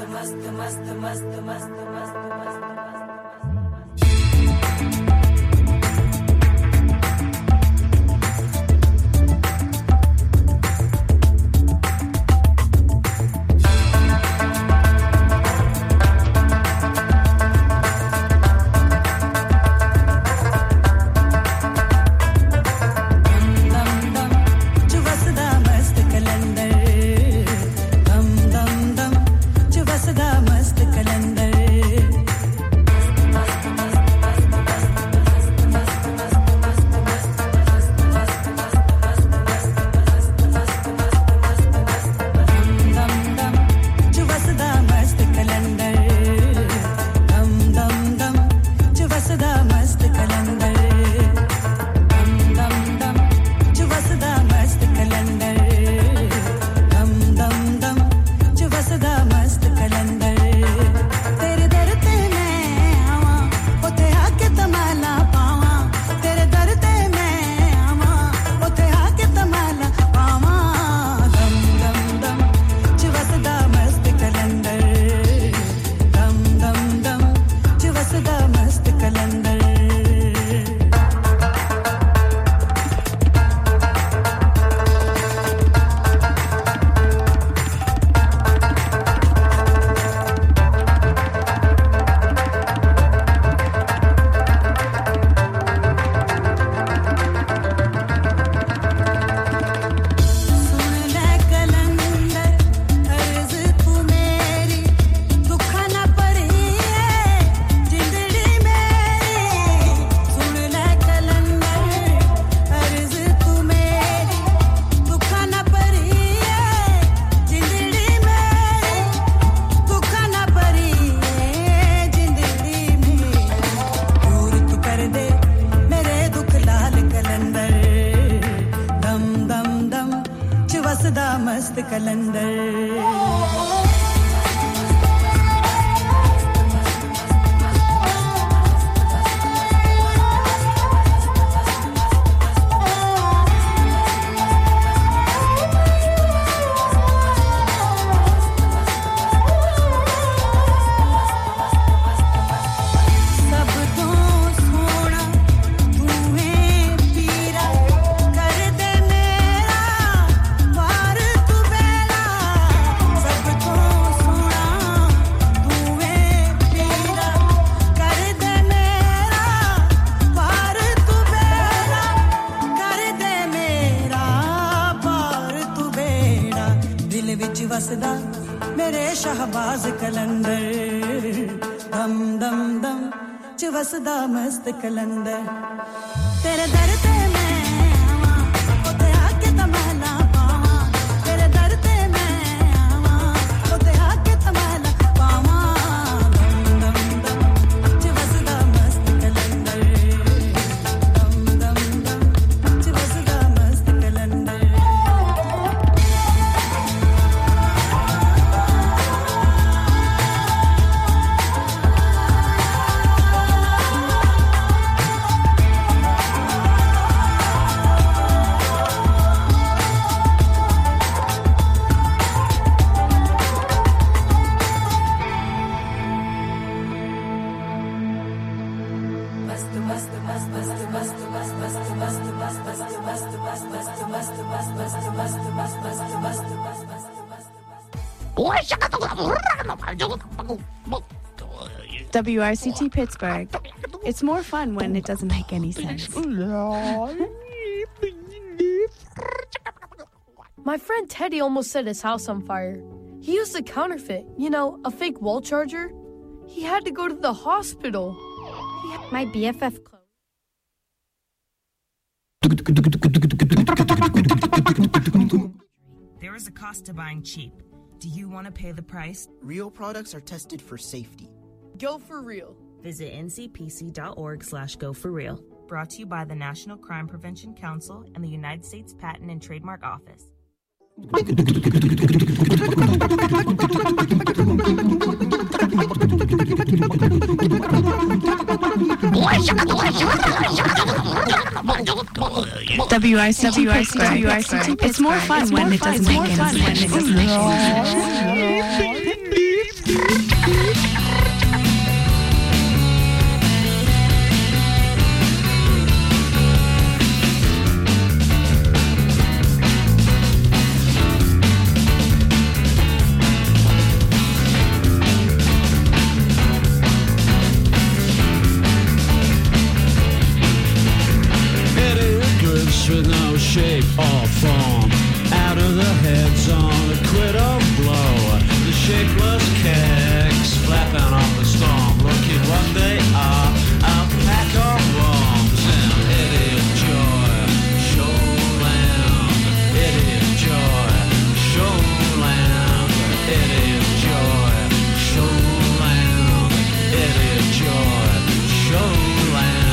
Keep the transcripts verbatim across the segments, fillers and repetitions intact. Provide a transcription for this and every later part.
मस्त मस्त मस्त मस्त मस्त कलंदर तेरे दर पे मैं आवा ओते आके तमाला पावा तेरे दर पे मैं आवा ओते आके तमाला पावा दम दम दम चिवसदा मस्त कलंदर दम दम दम चिवसदा मस्त कलंदर W R C T Pittsburgh. It's more fun when it doesn't make any sense. My friend Teddy almost set his house on fire. He used a counterfeit, you know, a fake wall charger. He had to go to the hospital. He had my B F F clothes. There is a cost to buying cheap. Do you want to pay the price? Real products are tested for safety. Go for real. Visit ncpc.org slash go for real. Brought to you by the National Crime Prevention Council and the United States Patent and Trademark Office. W R C T, W R C T, W R C T. It's more fun when it doesn't make any sense. With no shape or form, out of the heads on a quid or blow. The shapeless kicks flapping off the storm. Look at what they are, a pack of worms. And idiot joy, showland. Idiot joy, showland. Idiot joy, showland. Idiot joy, showland.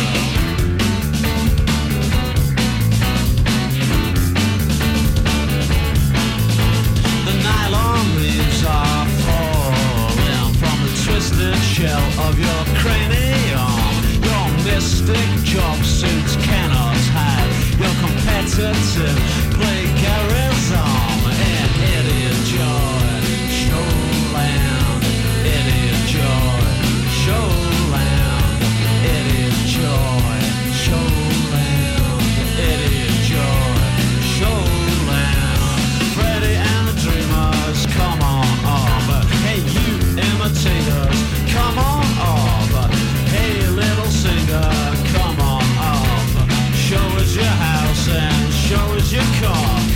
Are falling from the twisted shell of your cranium. Your mystic job suits cannot hide your competitive plagiarism. And idiot joy, showland. Idiot joy, showland. Idiot joy, showland. Idiot joy, showland. Freddy and the Dreamers, come on up. Hey, you imitators, come on up. Hey, little singer, come on up. Show us your house and show us your car.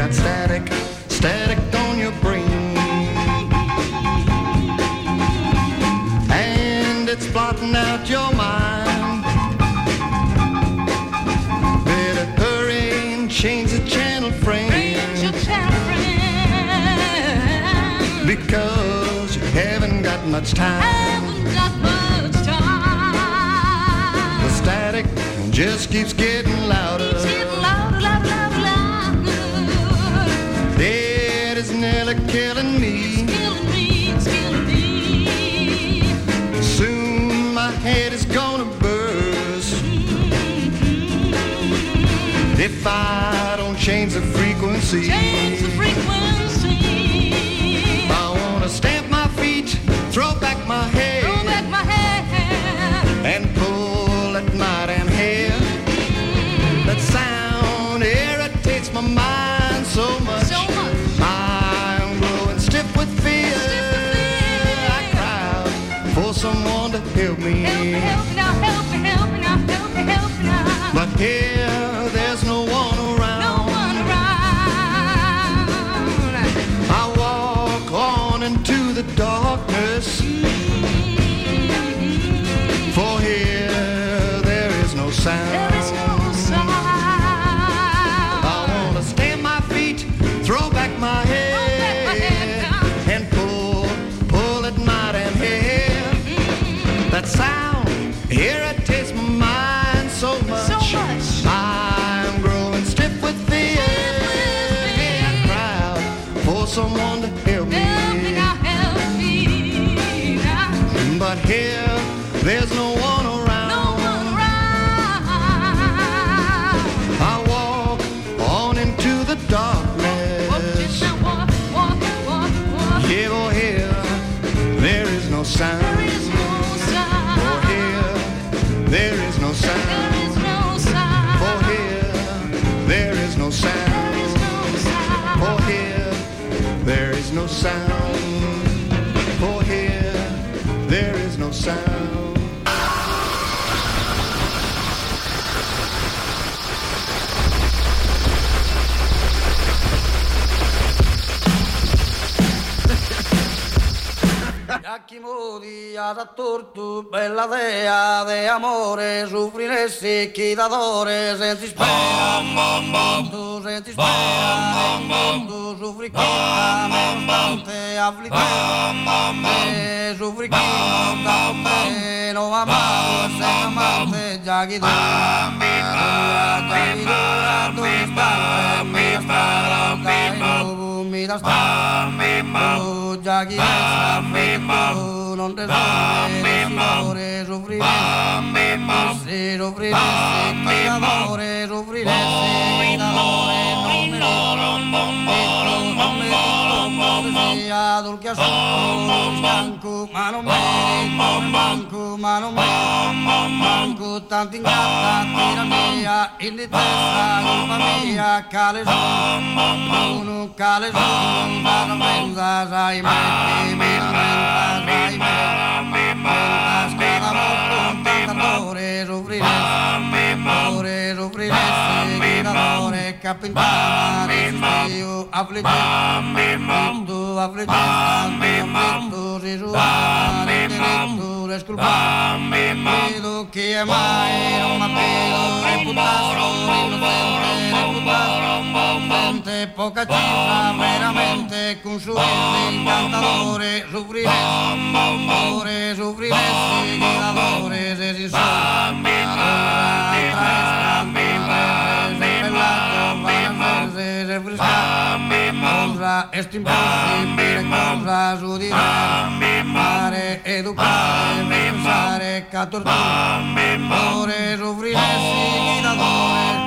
got static, static on your brain. And it's blotting out your mind. Better hurry and change the channel frame. Because you haven't got much time. Haven't got much time. The static just keeps getting louder. Keeps getting louder, louder, louder, louder. It is nearly killing me. It's killing me, it's killing me. Soon my head is gonna burst. Mm-hmm. If I don't change the frequency. Change the frequency. I wanna stamp my feet, throw back my head, throw back my head, and pull at my damn hair. That sound irritates my mind so much. So much. I'm growing stiff with fear. Stiff with fear. I cry out for someone to help me. Help me, help me now, help me, help me now, help me, help me now. But here, there's no one around. No one around. I walk on into the darkness. For here, there is no sound. There is no sound. I wanna stand my feet, throw back my head, Throw back my head down. and pull, pull at my damn hair. Mm-hmm. That sound irritates my mind so much. So much. I'm growing stiff with fear. Stiff with fear. I cry out for someone to help me. Help me now, help me now. But here, there's no one around. No one around. I walk on into the darkness. Walk, just now walk, walk, walk, walk. Yeah, oh, here, there is no sound. There is no sound. Oh, here, there is no sound. There is no sound. Oh, here, there is no sound. There is no sound. Oh, here, there is no sound. Oh, here, there is no sound. Chi modia da torto, bella dea de amore, soffriresti chi d'adore, senti spera, tu senti spera, tu soffri chi d'amore, afflittente, soffri chi d'amore, non amare, sei amante, già chi tu, già chi tu, tu stai, mi sta, mi da sta, tu già chi sta, tu non te soffri, amore, soffriresti, se soffriresti, chi d'amore, soffriresti, chi d'amore, non me lo, non me lo, non me lo, sia dolce assunto, stanco, ma non me, manco, ma non me, manco, tanto ingratta, tira mia, in di testa, colpa mia, cale su, uno cale su, non menza, sai metti, mi lamenta, sai metti, menza, scada molto, tanta amore, soffriresti, amore, soffriresti, chi d'amore, capitana, io, affliggente, tu, affliggente, tu, si suare, diritto, sculpare, vedo chi è mai, non m'appedo, reputato, innocente, reputato, mente, poca cifra, veramente, consuente, incantatore, soffriresti, amore, soffriresti, chi d'amore, se si sa, tra se fresca, cosa è impossibile, cosa su di te, fare, educare, pensare, catturare, amore, soffriresti, chi d'amore,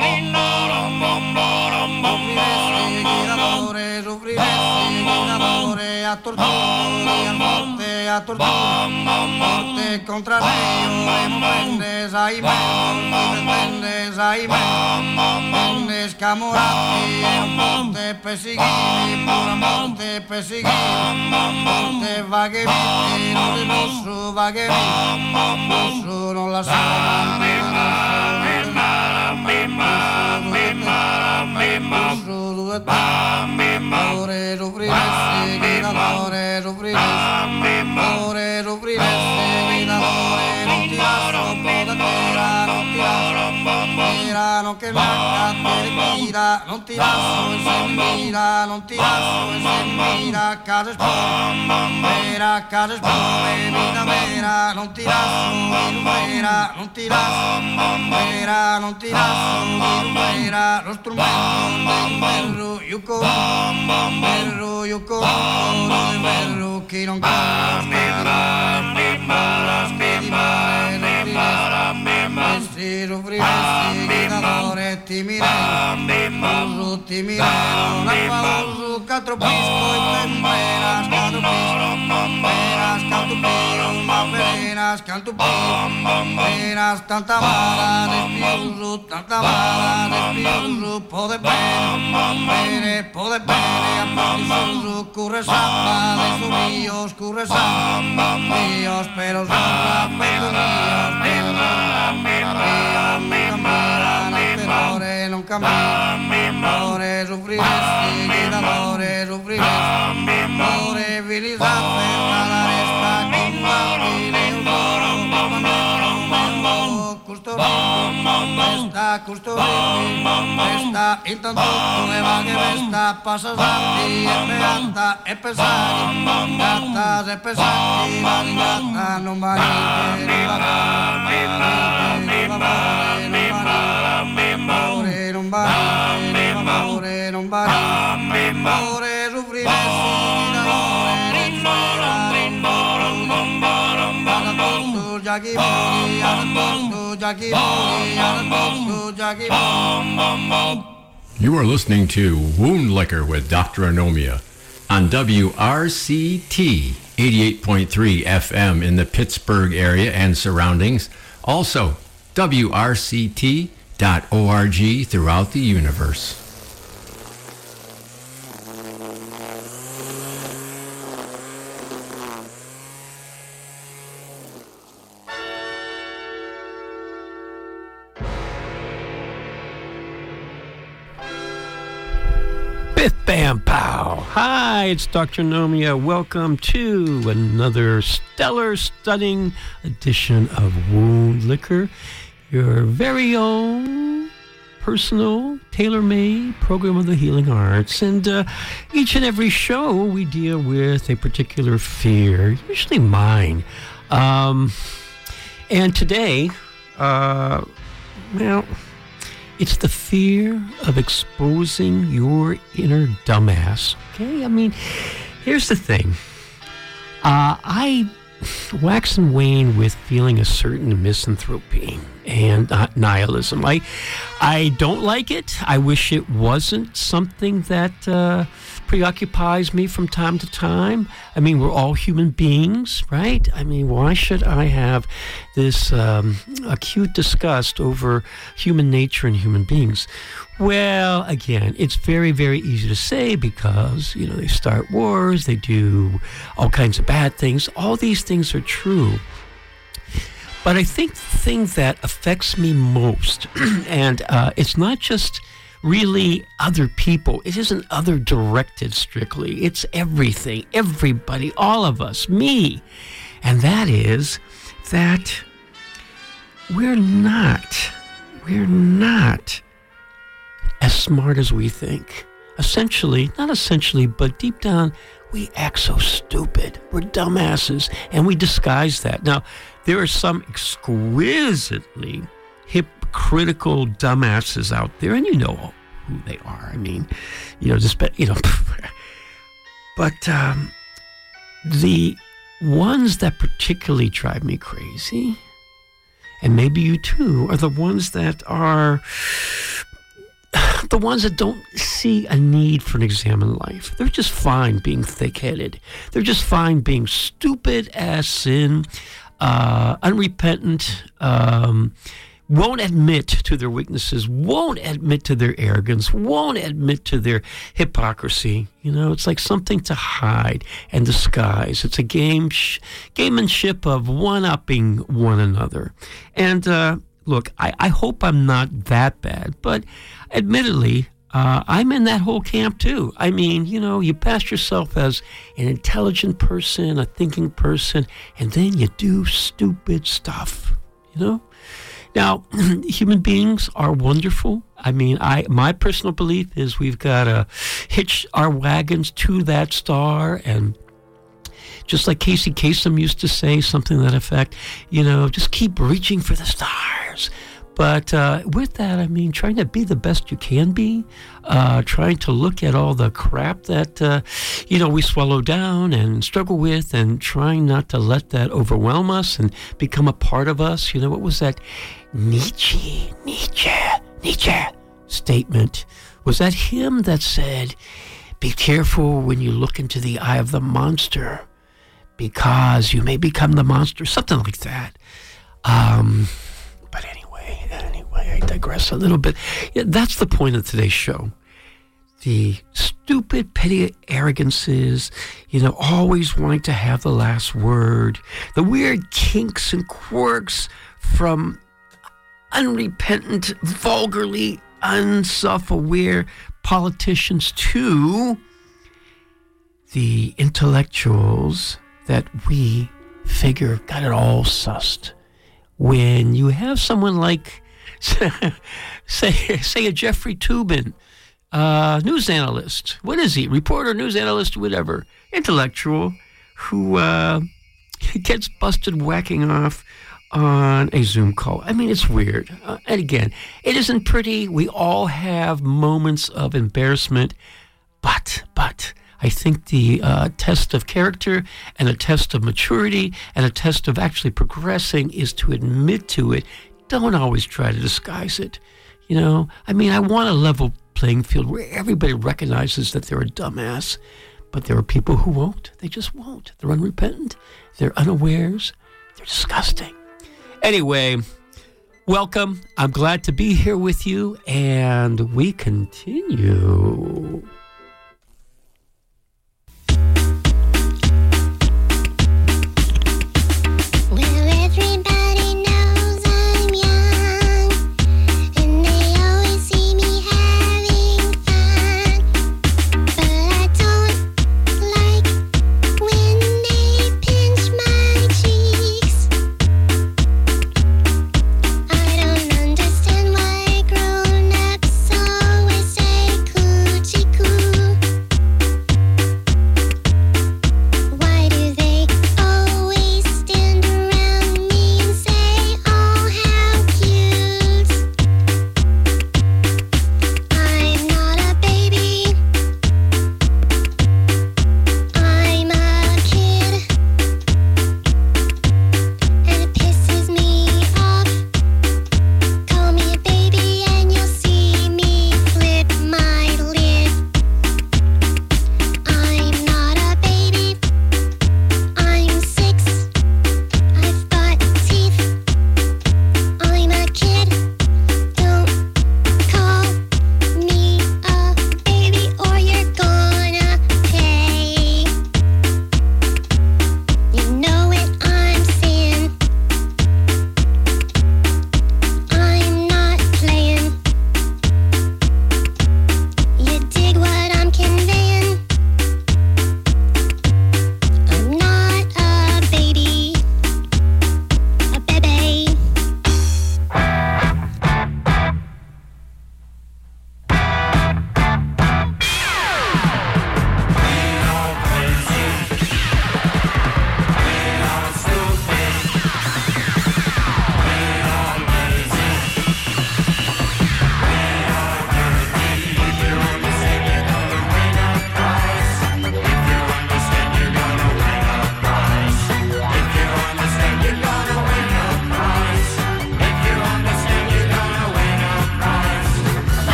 soffriresti, chi d'amore, soffriresti, chi d'amore, a tortura, a morte, a tortura, morte contra Dio, e prendes, ahí me, prendes, ahí me, prendes, camorati, e morte, perseguiti, pura morte, perseguiti, morte, vaghe viti, non ti posso, vaghe viti, posso, non la so, non la so, non la so, Ore soffriresti gridadore, soffriresti, ore soffriresti gridadore, non ti lascio un po' da terra, non ti lascio mira, non che manca te mira, non ti lascio e se mi mira, non ti lascio e se mi mira, a casa spome, vera, a casa spome, vita vera, non ti lascio vera, non ti lascio vera, non ti lascio vera, lo strumento del merro, io con merro, io con merro, chi non conosce di mare, non ti lascio, si soffriresti, gridadore, ti mirei, ti mirei, non è pauso, quattro pisco e temperas, quattro pisco, peras, canto pio, ma verenas, canto pio, peras, tanta mala, despiuso, tanta mala, despiuso, pode bene, bene, pode bene, appetitoso, curre samba, de sus ríos, curre samba, míos, pero samba, pero míos, pero samba, míos, míos, míos, non cammina, ore soffriresti, gridadore, soffriresti, ore vilisa per la resta, con bambine, un loro, un custodito, questa, custodito, questa, intanto come va che vesta, passa santi, e beata, e pesati, gatta, e pesati, la gatta, non va niente, non va niente, non va niente, non va Ore non bari, ore non bari, ore soffriresti d'amore, non Jackie Booty, Arnaldo, Jackie Booty, Arnaldo, Jackie Booty. You are listening to Wound Liquor with Doctor Anomia on W R C T eighty-eight point three F M in the Pittsburgh area and surroundings. Also, W R C T dot org throughout the universe. Biff Bam Pow. Hi, it's Doctor Nomia. Welcome to another stellar, stunning edition of Wound Liquor, your very own personal, tailor-made program of the healing arts. And uh, each and every show, we deal with a particular fear, usually mine. Um, and today, uh, well, it's the fear of exposing your inner dumbass. Okay? I mean, here's the thing. Uh, I wax and wane with feeling a certain misanthropy and uh, nihilism. I, I don't like it. I wish it wasn't something that uh, preoccupies me from time to time. I mean, we're all human beings, right? I mean, why should I have this um, acute disgust over human nature and human beings? Well, again, it's very, very easy to say because, you know, they start wars, they do all kinds of bad things. All these things are true. But I think the thing that affects me most, and uh, it's not just really other people, it isn't other directed strictly, it's everything, everybody, all of us, me. And that is that we're not, we're not as smart as we think. Essentially, not essentially, but deep down, we act so stupid. We're dumbasses, and we disguise that. Now, there are some exquisitely hypocritical dumbasses out there, and you know who they are. I mean, you know, just, you know, but um, the ones that particularly drive me crazy, and maybe you too, are the ones that are the ones that don't see a need for an exam in life. They're just fine being thick-headed. They're just fine being stupid as sin, uh, unrepentant, um, won't admit to their weaknesses, won't admit to their arrogance, won't admit to their hypocrisy. You know, it's like something to hide and disguise. It's a game, sh- gamemanship of one-upping one another. And, uh, look, I, I hope I'm not that bad, but admittedly, Uh, I'm in that whole camp too. I mean, you know, you pass yourself as an intelligent person, a thinking person, and then you do stupid stuff, you know? Now, human beings are wonderful. I mean, I my personal belief is we've got to hitch our wagons to that star, and just like Casey Kasem used to say, something to that effect, you know, just keep reaching for the stars. But uh, with that, I mean, trying to be the best you can be, uh, trying to look at all the crap that, uh, you know, we swallow down and struggle with, and trying not to let that overwhelm us and become a part of us. You know, what was that Nietzsche, Nietzsche, Nietzsche statement? Was that him that said, be careful when you look into the eye of the monster, because you may become the monster, something like that. Um, but anyway. Anyway, I digress a little bit. Yeah, that's the point of today's show. The stupid, petty arrogances, you know, always wanting to have the last word, the weird kinks and quirks from unrepentant, vulgarly unself-aware politicians to the intellectuals that we figure got it all sussed. When you have someone like, say, say a Jeffrey Toobin, uh, news analyst, what is he? Reporter, news analyst, whatever, intellectual, who uh, gets busted whacking off on a Zoom call. I mean, it's weird. Uh, and again, it isn't pretty. We all have moments of embarrassment, but, but... I think the uh, test of character and a test of maturity and a test of actually progressing is to admit to it. Don't always try to disguise it. You know, I mean, I want a level playing field where everybody recognizes that they're a dumbass, but there are people who won't. They just won't. They're unrepentant. They're unawares. They're disgusting. Anyway, welcome. I'm glad to be here with you, and we continue. Cool.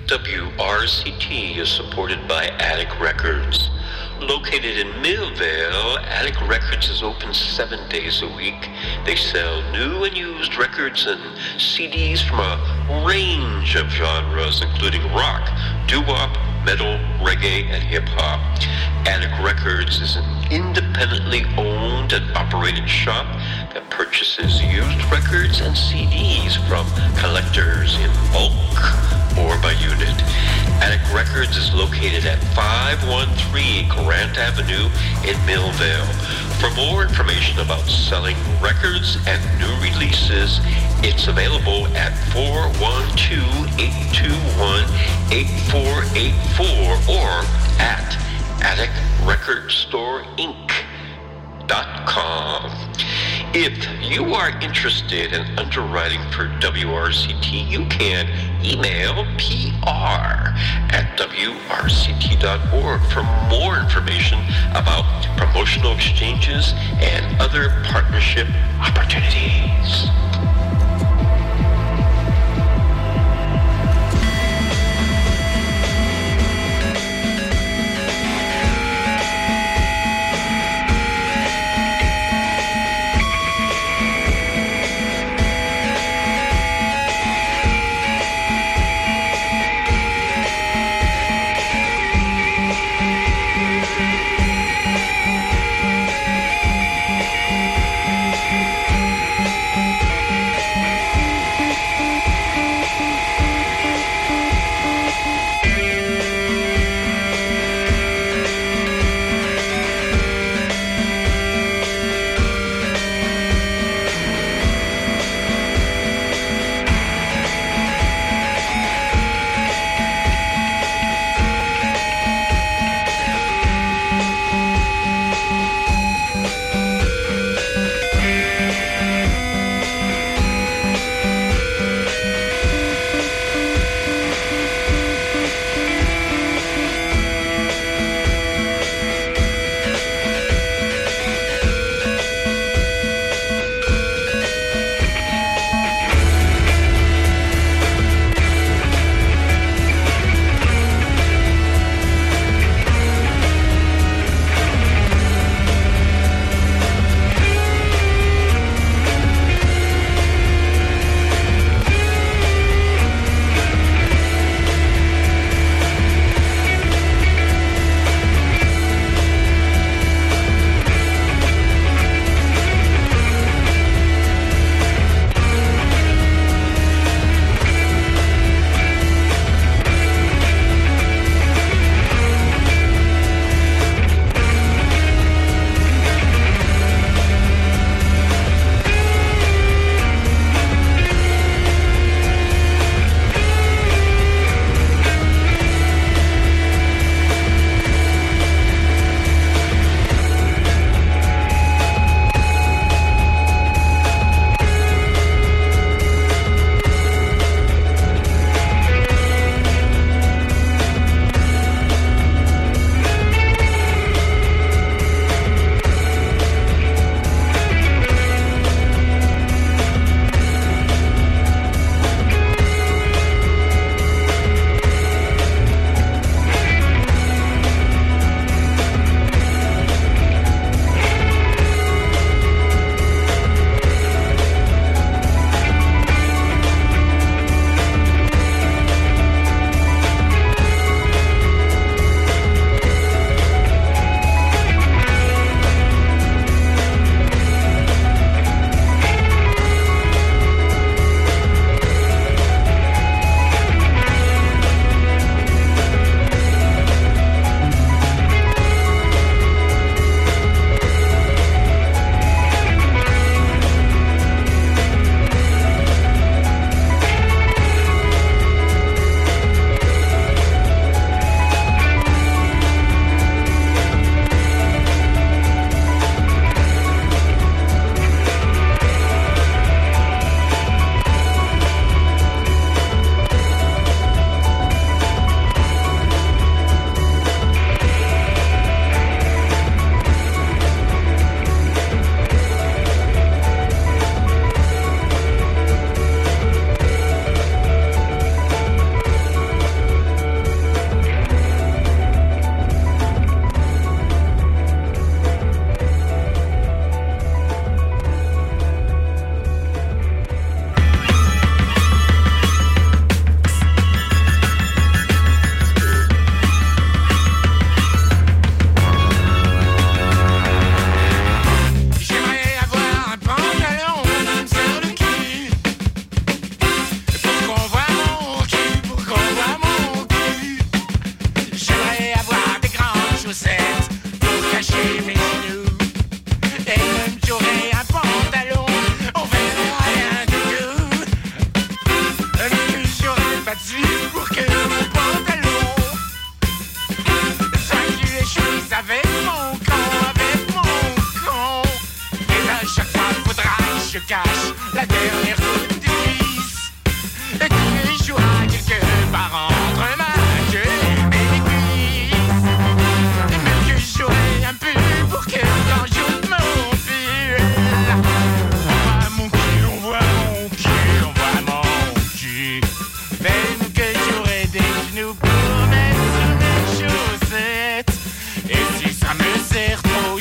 W R C T is supported by Attic Records. Located in Millville, Attic Records is open seven days a week. They sell new and used records and C Ds from a range of genres, including rock, doo-wop, metal, reggae, and hip-hop. Attic Records is an independently owned and operated shop that purchases used records and C Ds from collectors in bulk or by unit. Attic Records is located at five one three Grant Avenue in Millville. For more information about selling records and new releases, it's available at four one two, eight two one, eight four eight four or at attic record store inc dot com. If you are interested in underwriting for W R C T, you can email P R at W R C T dot org for more information about promotional exchanges and other partnership opportunities.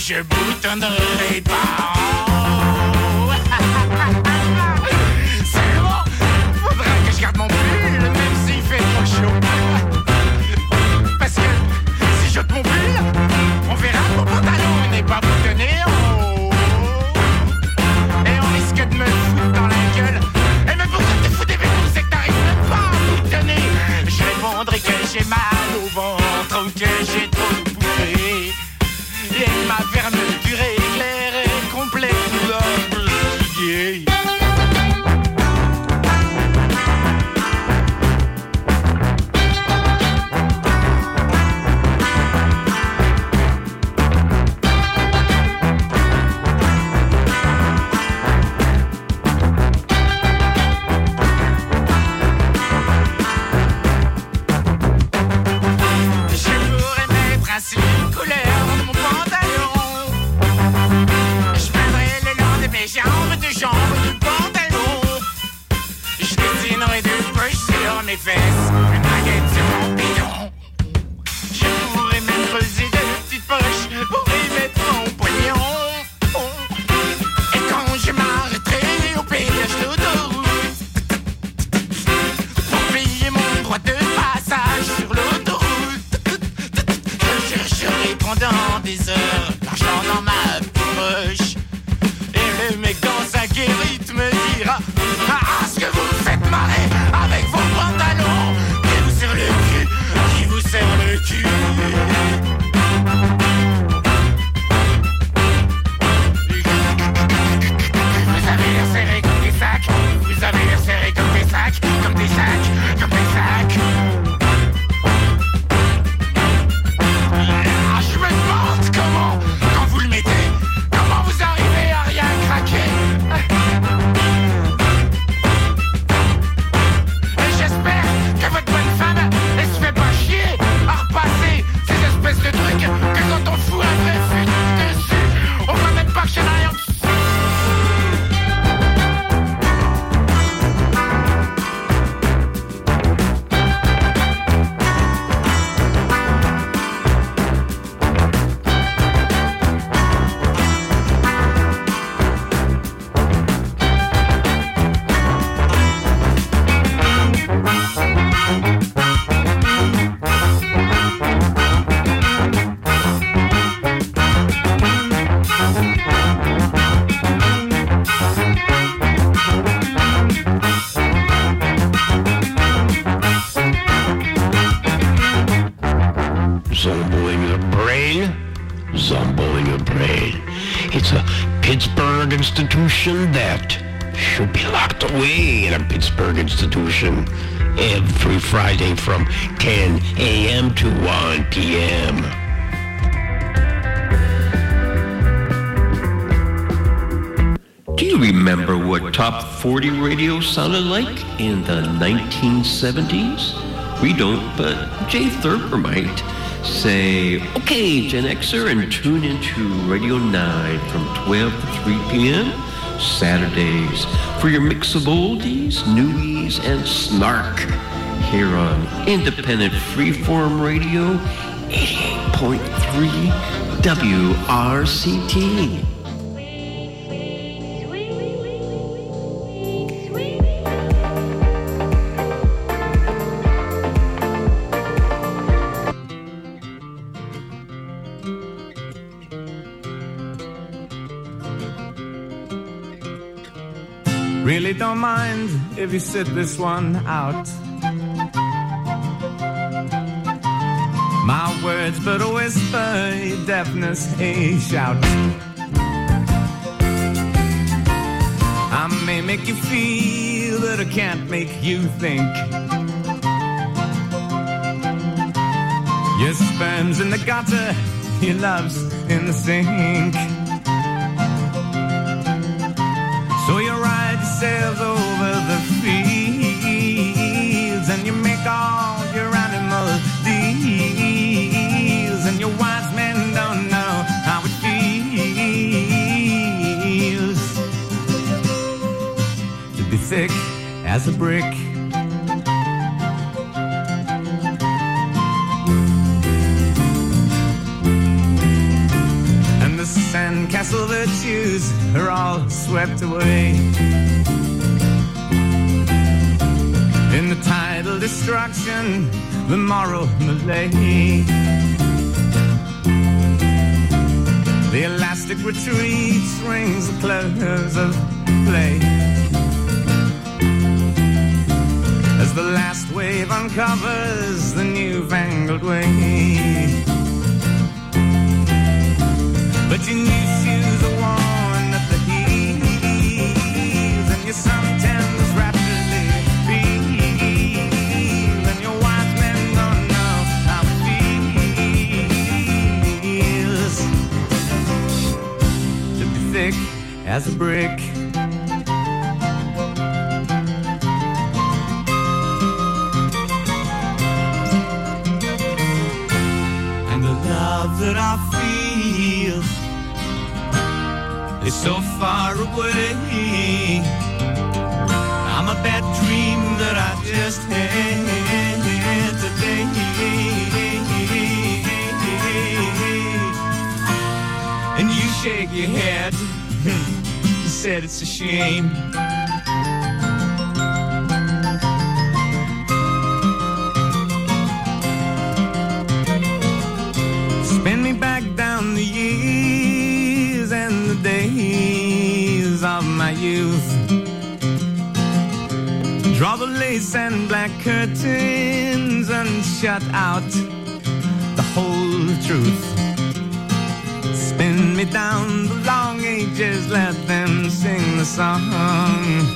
je boutonnerai pas. C'est bon, faudrait que je garde mon pull, même s'il fait trop chaud. Parce que si j'ôte mon pull, on verra que mon pantalon n'est pas boutonné en haut. Et on risque de me foutre dans la gueule. Et mais pourquoi te fous des vélos, c'est que t'arrives même pas à boutonner. Je répondrai que j'ai mal au ventre ou que j'ai trop bouffé. Et ma fermeture éclair est complète fatiguée. Mes fesses, une baguette sur mon bidon. Je pourrais même creuser de petites poches pour y mettre mon poignon. Et quand je m'arrêterai au péage d'autoroute pour payer mon droit de passage sur l'autoroute, je chercherai pendant des heures l'argent dans ma poche. Et le mec dans sa guérite me dira: ah, ce que vous faites marrer avec vos pantalons qui vous serrent le cul, qui vous serrent le cul. Vous avez l'air serré comme des sacs, vous avez l'air serré comme des sacs, comme des sacs, comme des sacs. Ah, je me demande comment, quand vous le mettez, comment vous arrivez à rien craquer. Que votre bonne femme, elle se fait pas chier à repasser ces espèces de trucs que quand on fout un vrai fut dessus, on voit même pas que j'en ai rien dessus. Zumbling the brain? Zumbling the brain. It's a Pittsburgh institution that should be locked away in a Pittsburgh institution every Friday from ten a.m. to one p.m. Do you remember what Top forty radio sounded like in the nineteen seventies? We don't, but Jay Thurber might. Say, okay, Gen Xer, and tune into Radio nine from twelve to three p.m. Saturdays for your mix of oldies, newies, and snark here on Independent Freeform Radio eighty-eight point three W R C T. Really don't mind if you sit this one out. My words but a whisper, your deafness a shout. I may make you feel, but I can't make you think. Your sperm's in the gutter, your love's in the sink. So you ride yourselves over the fields and you make all your animal deals, and your wise men don't know how it feels to be thick as a brick. And the sandcastle virtues are all swept away. In the tidal destruction, the moral malaise. The elastic retreat rings the close of play. As the last wave uncovers the newfangled way. But your new shoes are worn at the heels, and your suntan's rapidly peel, and your wise men don't know how it feels to be thick as a brick. And the love that I feel is so far away. I'm a bad dream that I just had today. And you shake your head. You said it's a shame. Spin me back down the years and the days of my youth. Draw the lace and black curtains and shut out the whole truth. Spin me down the long ages, let them sing the song.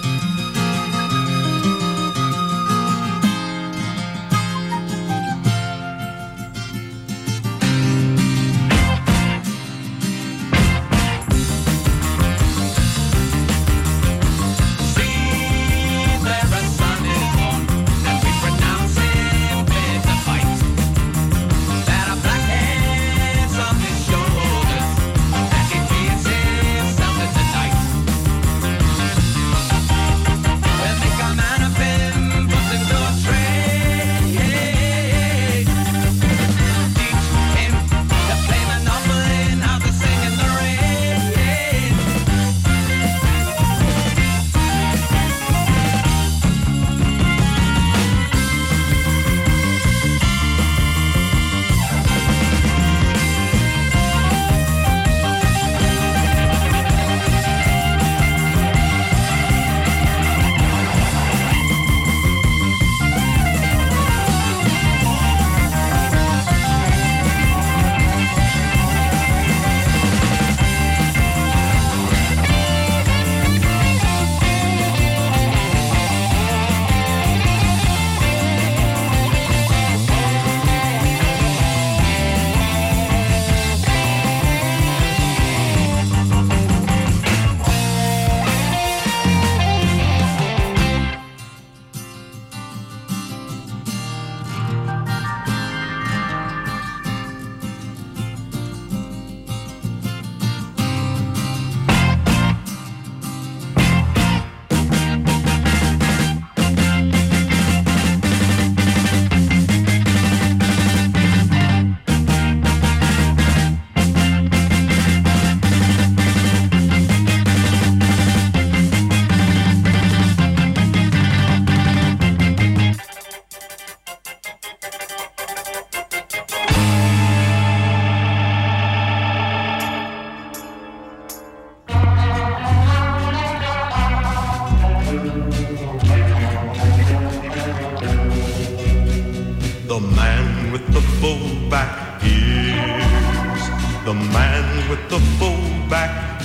The man with the full back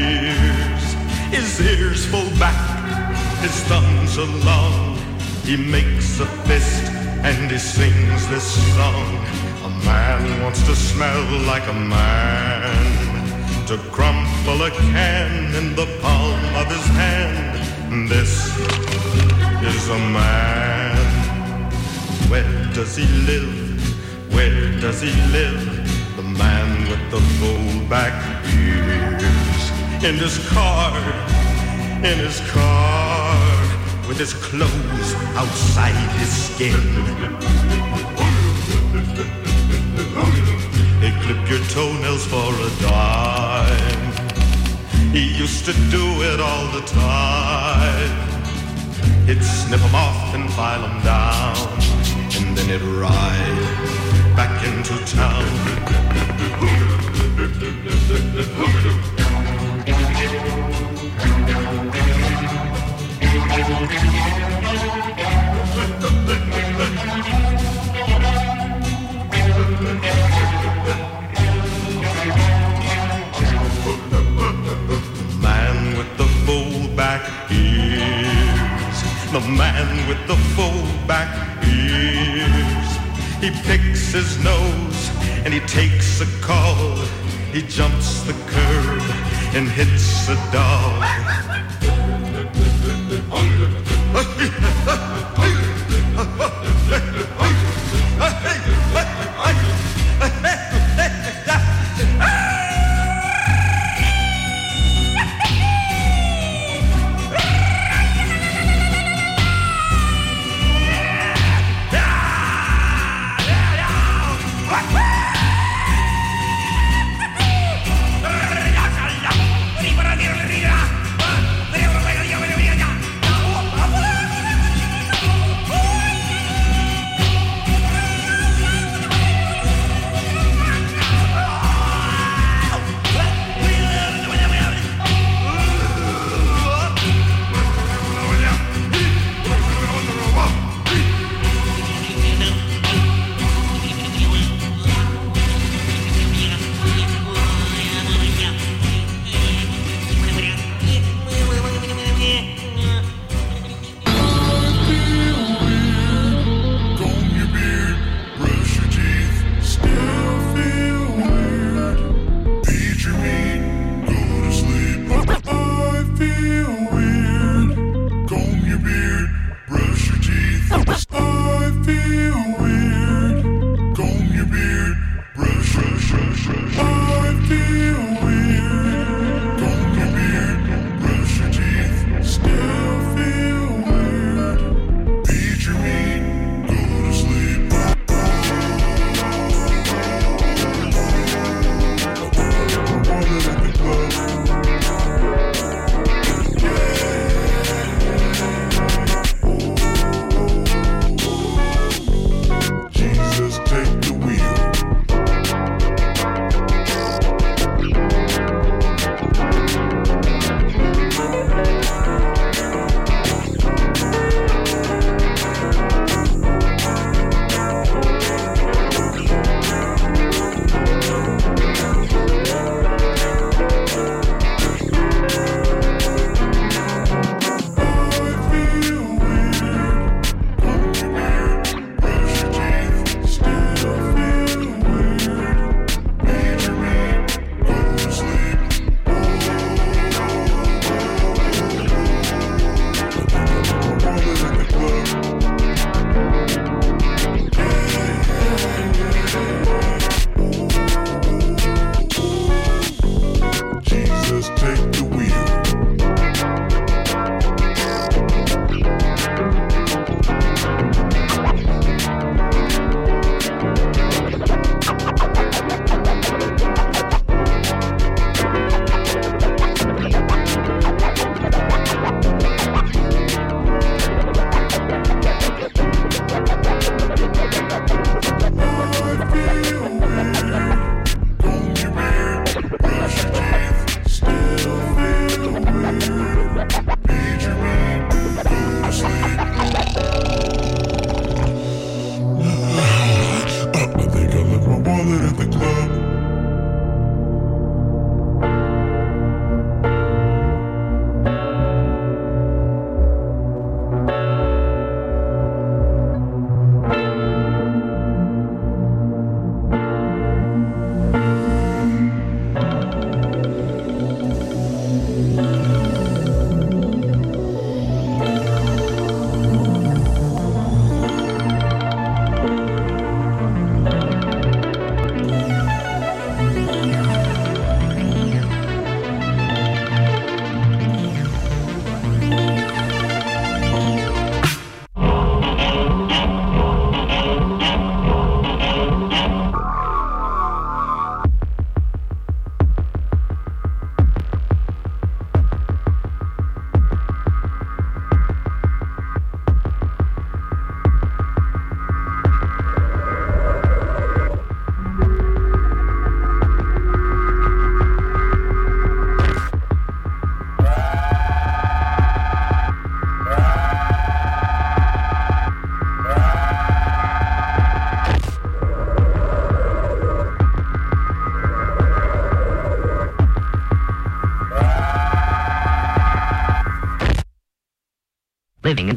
ears, his ears full back, his thumbs are long. He makes a fist and he sings this song. A man wants to smell like a man, to crumple a can in the palm of his hand. This is a man. Where does he live? Where does he live? The man with the full back ears. In his car, in his car, with his clothes outside his skin. They clip your toenails for a dime. He used to do it all the time. He'd snip 'em off and file 'em down, and then he'd ride back into town. Man with the full back ears, the man with the full back ears. He picks his nose and he takes a call. He jumps the curb and hits a dog.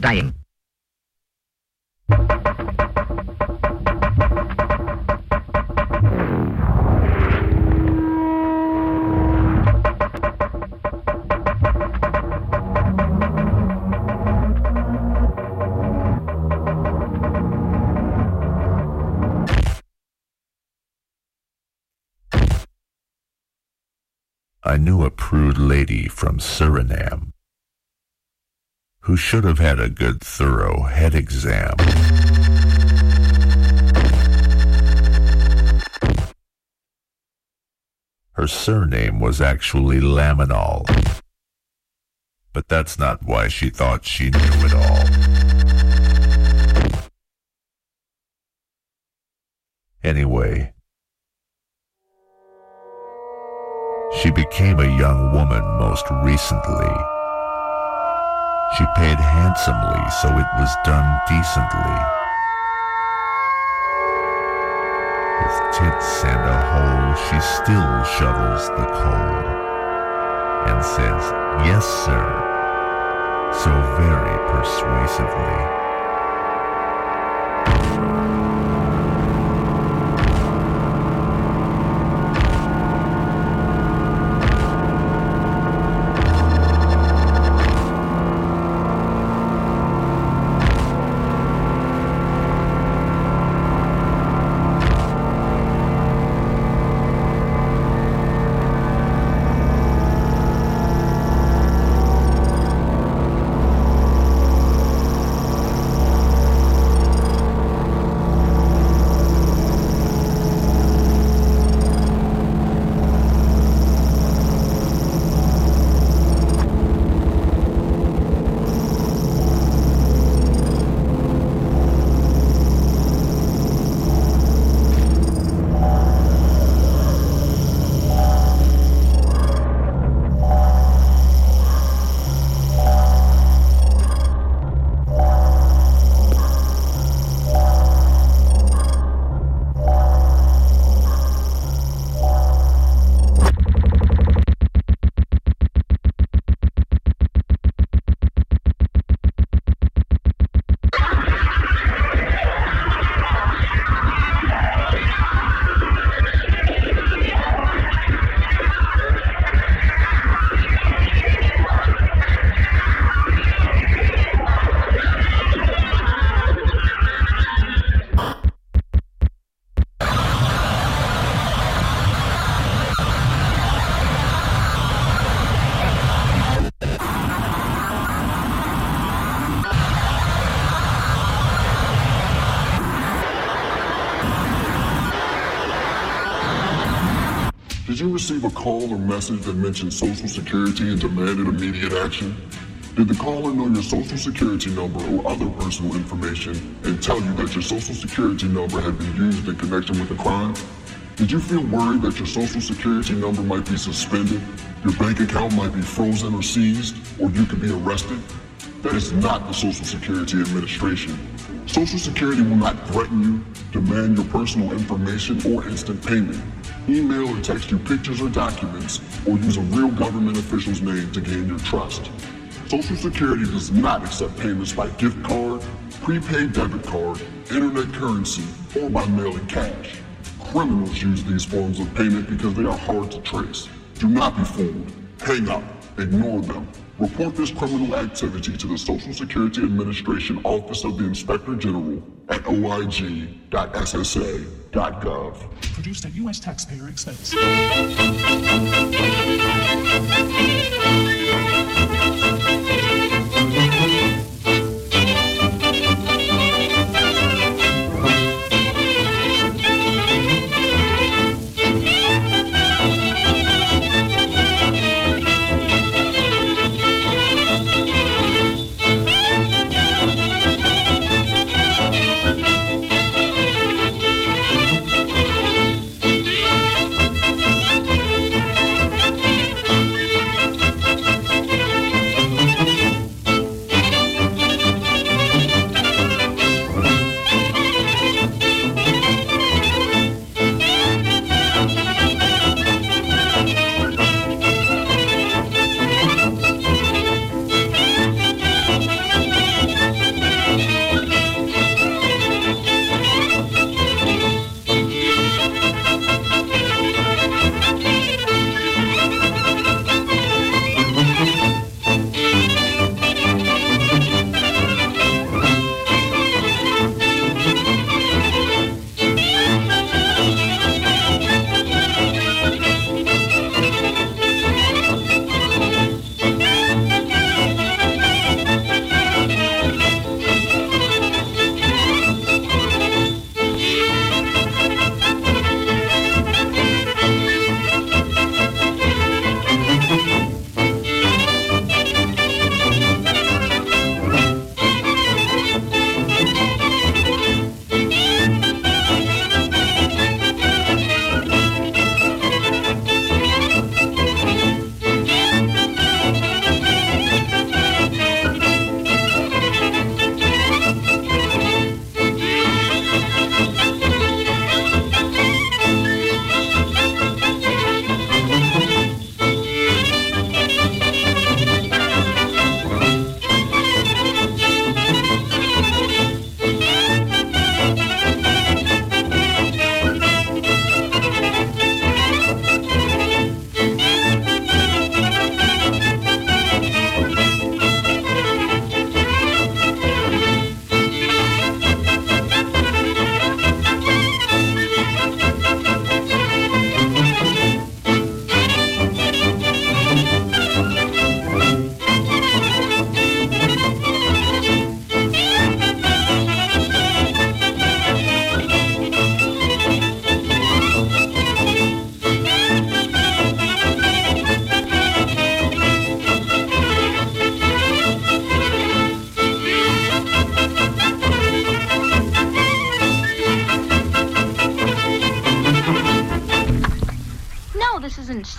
dying. I knew a prude lady from Suriname who should have had a good thorough head exam. Her surname was actually Laminal, but that's not why she thought she knew it all. Anyway, she became a young woman most recently. She paid handsomely, so it was done decently. With tits and a hole, she still shovels the coal and says, "Yes, sir," so very persuasively. Did you receive a call or message that mentioned Social Security and demanded immediate action? Did the caller know your Social Security number or other personal information and tell you that your Social Security number had been used in connection with a crime? Did you feel worried that your Social Security number might be suspended, your bank account might be frozen or seized, or you could be arrested? That is not the Social Security Administration. Social Security will not threaten you, demand your personal information, or instant payment, email or text you pictures or documents, or use a real government official's name to gain your trust. Social Security does not accept payments by gift card, prepaid debit card, internet currency, or by mailing cash. Criminals use these forms of payment because they are hard to trace. Do not be fooled. Hang up. Ignore them. Report this criminal activity to the Social Security Administration Office of the Inspector General at o i g dot s s a dot gov. Produced at U S taxpayer expense.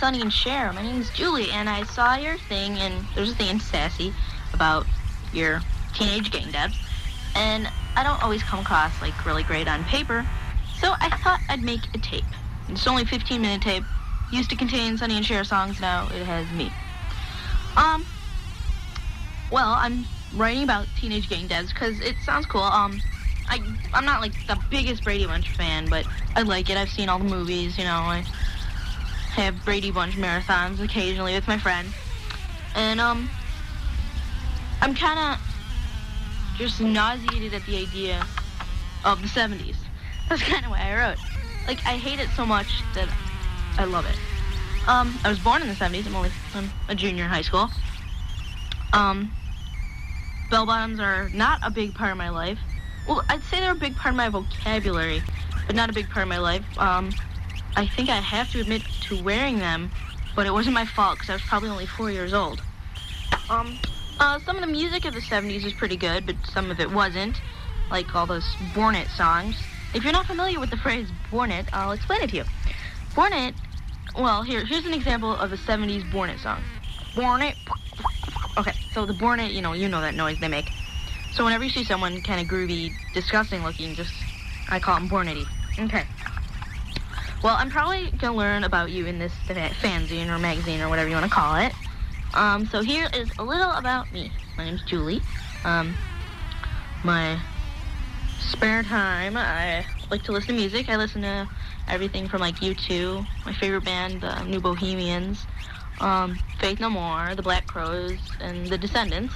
Sonny and Cher. My name's Julie, and I saw your thing, and there's a thing in Sassy about your teenage gang debs, and I don't always come across, like, really great on paper, so I thought I'd make a tape. It's only a fifteen-minute tape. Used to contain Sonny and Cher songs, now it has me. Um, well, I'm writing about teenage gang debs because it sounds cool. Um, I, I'm not, like, the biggest Brady Bunch fan, but I like it. I've seen all the movies, you know. I have Brady Bunch marathons occasionally with my friend. And, um, I'm kind of just nauseated at the idea of the seventies. That's kind of why I wrote. Like, I hate it so much that I love it. Um, I was born in the seventies. I'm only I'm a junior in high school. Um, bell-bottoms are not a big part of my life. Well, I'd say they're a big part of my vocabulary, but not a big part of my life. Um, I think I have to admit to wearing them, but it wasn't my fault because I was probably only four years old. Um, uh, some of the music of the seventies was pretty good, but some of it wasn't, like all those Born It songs. If you're not familiar with the phrase Born It, I'll explain it to you. Born It, well, here, here's an example of a seventies Born It song. Born It. Okay, so the Born It, you know, you know that noise they make. So whenever you see someone kind of groovy, disgusting looking, just, I call them Born It-y. Okay. Well, I'm probably going to learn about you in this fanzine or magazine or whatever you want to call it. Um, so here is a little about me. My name's Julie. Um, my spare time, I like to listen to music. I listen to everything from, like, U two, my favorite band, the New Bohemians, um, Faith No More, the Black Crowes, and the Descendants.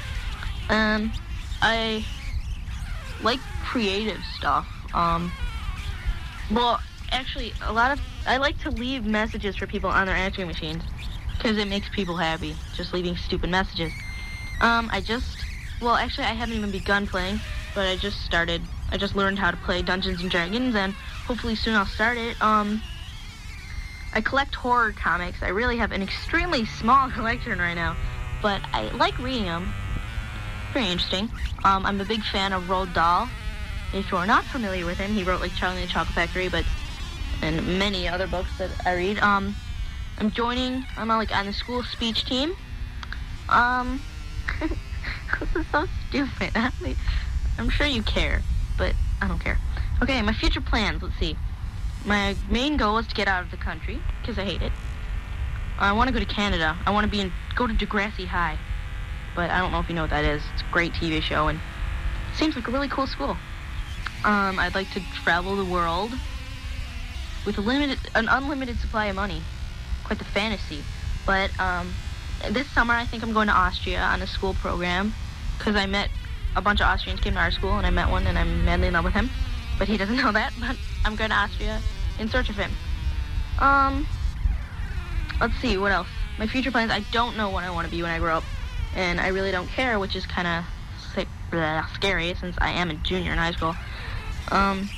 Um, I like creative stuff. Um, well, actually, a lot of, I like to leave messages for people on their answering machines because it makes people happy, just leaving stupid messages. Um, I just, well, actually, I haven't even begun playing, but I just started, I just learned how to play Dungeons and Dragons, and hopefully soon I'll start it. Um, I collect horror comics. I really have an extremely small collection right now, but I like reading them. Very interesting. Um, I'm a big fan of Roald Dahl. If you're not familiar with him, he wrote, like, Charlie and the Chocolate Factory, but and many other books that I read. Um, I'm joining, I'm on, like, on the school speech team. Um, this is so stupid. I'm sure you care, but I don't care. Okay, my future plans, let's see. My main goal is to get out of the country, because I hate it. I want to go to Canada. I want to be in, go to Degrassi High. But I don't know if you know what that is. It's a great T V show, and it seems like a really cool school. Um, I'd like to travel the world with a limited, an unlimited supply of money. Quite the fantasy. But um, this summer, I think I'm going to Austria on a school program, because I met a bunch of Austrians came to our school, and I met one, and I'm madly in love with him. But he doesn't know that, but I'm going to Austria in search of him. Um, let's see, what else? My future plans, I don't know what I want to be when I grow up. And I really don't care, which is kind of scary since I am a junior in high school. Um,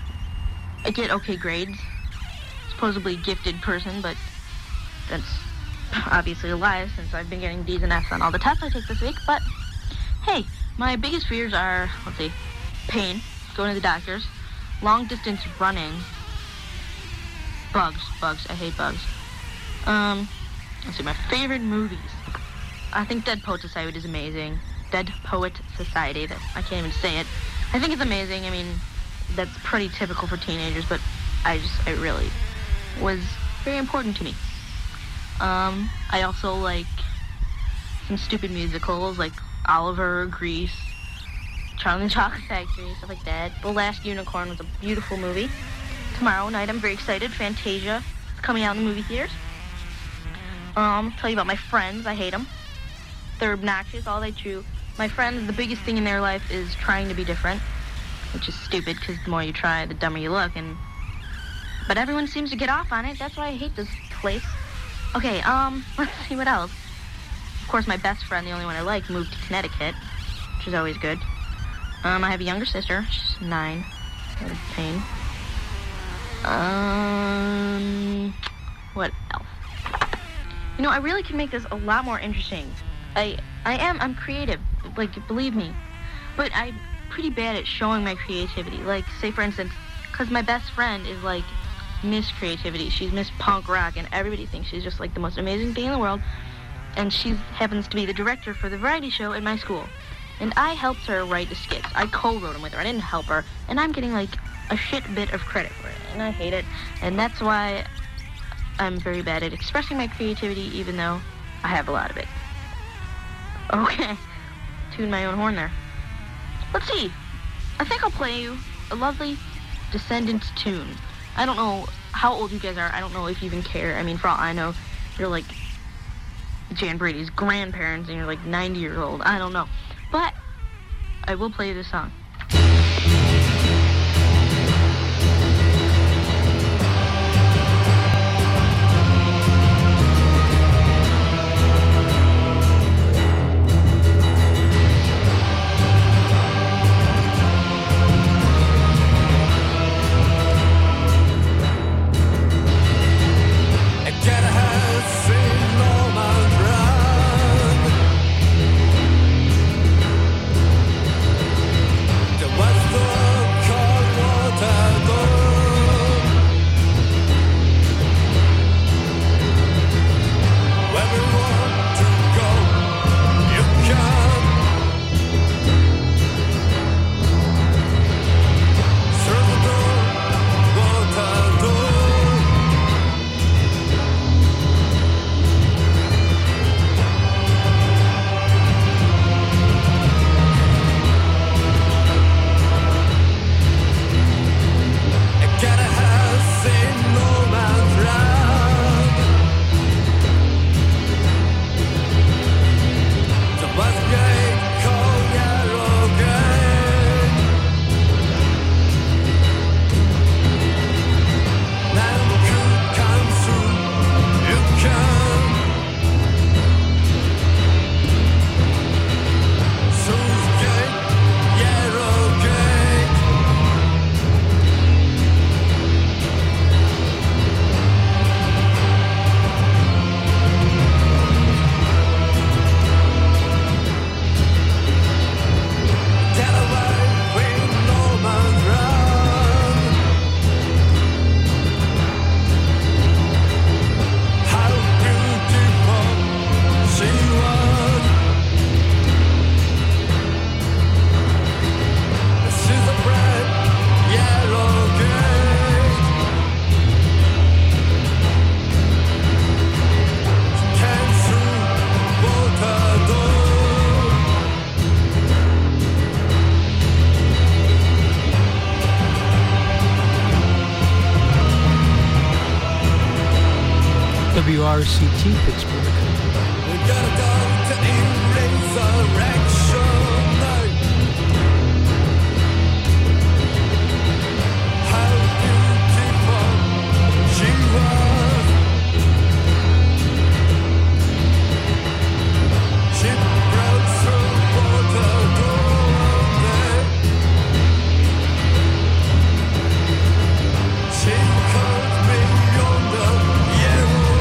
I get okay grades. Supposedly gifted person, but that's obviously a lie since I've been getting D's and F's on all the tests I take this week. But hey, my biggest fears are, let's see, pain, going to the doctors, long distance running, bugs, bugs, I hate bugs. Um, let's see, my favorite movies. I think Dead Poet Society is amazing. Dead Poet Society, that I can't even say it. I think it's amazing. I mean, that's pretty typical for teenagers, but I just, it really was very important to me. Um, I also like some stupid musicals like Oliver, Grease, Charlie and the Chocolate Factory, stuff like that. The Last Unicorn was a beautiful movie. Tomorrow night, I'm very excited. Fantasia is coming out in the movie theaters. Um, tell you about my friends. I hate them. They're obnoxious, all they chew. My friends, the biggest thing in their life is trying to be different, which is stupid because the more you try, the dumber you look. And but everyone seems to get off on it. That's why I hate this place. Okay, um, let's see what else. Of course, my best friend, the only one I like, moved to Connecticut, which is always good. Um, I have a younger sister. She's nine. What a pain. Um, what else? You know, I really can make this a lot more interesting. I I am, I'm creative, like, believe me. But I'm pretty bad at showing my creativity. Like, say, for instance, because my best friend is, like, Miss Creativity. She's Miss Punk Rock, and everybody thinks she's just like the most amazing thing in the world. And she happens to be the director for the variety show at my school. And I helped her write the skits. I co-wrote them with her. I didn't help her. And I'm getting like a shit bit of credit for it. And I hate it. And that's why I'm very bad at expressing my creativity, even though I have a lot of it. Okay. Tune my own horn there. Let's see. I think I'll play you a lovely Descendants tune. I don't know how old you guys are. I don't know if you even care. I mean, for all I know, you're like Jan Brady's grandparents and you're like ninety years old. I don't know. But I will play you this song. W R C T Pittsburgh. We gotta go to a resurrection night. How beautiful she was. She broke through water door. She caught me on the yarrow.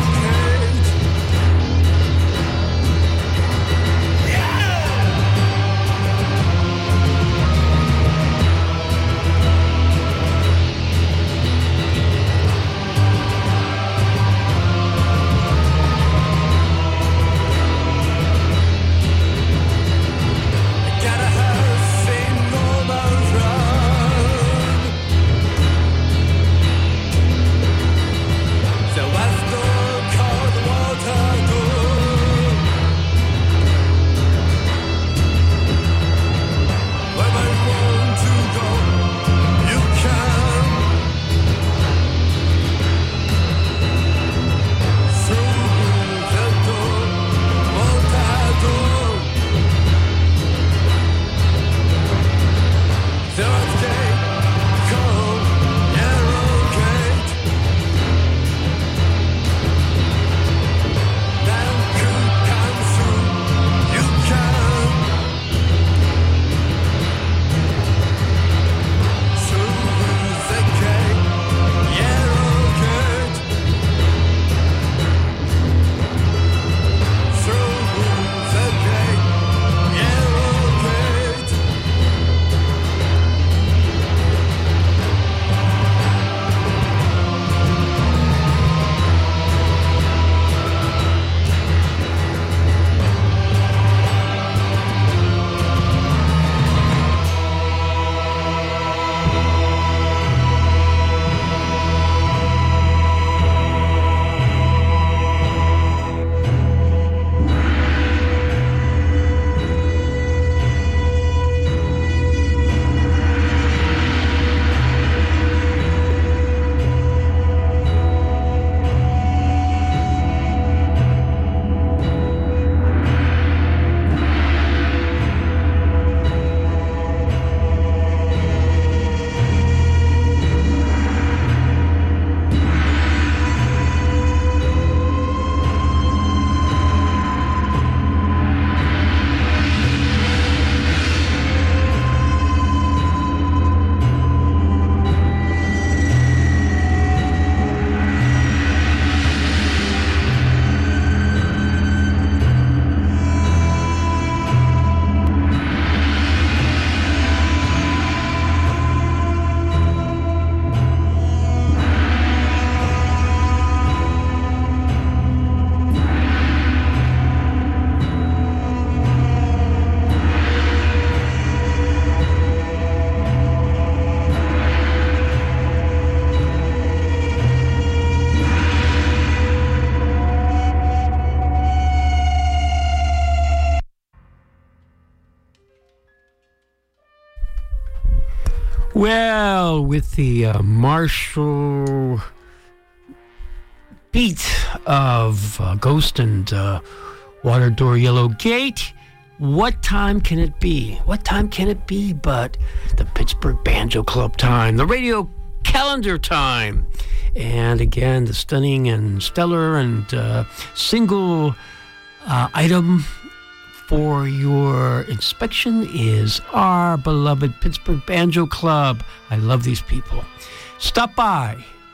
Well, with the uh, martial beat of uh, Ghost and uh, Water Door Yellow Gate, what time can it be? What time can it be but the Pittsburgh Banjo Club time, the radio calendar time? And again, the stunning and stellar and uh, single uh, item for your inspection is our beloved Pittsburgh Banjo Club. I love these people. Stop by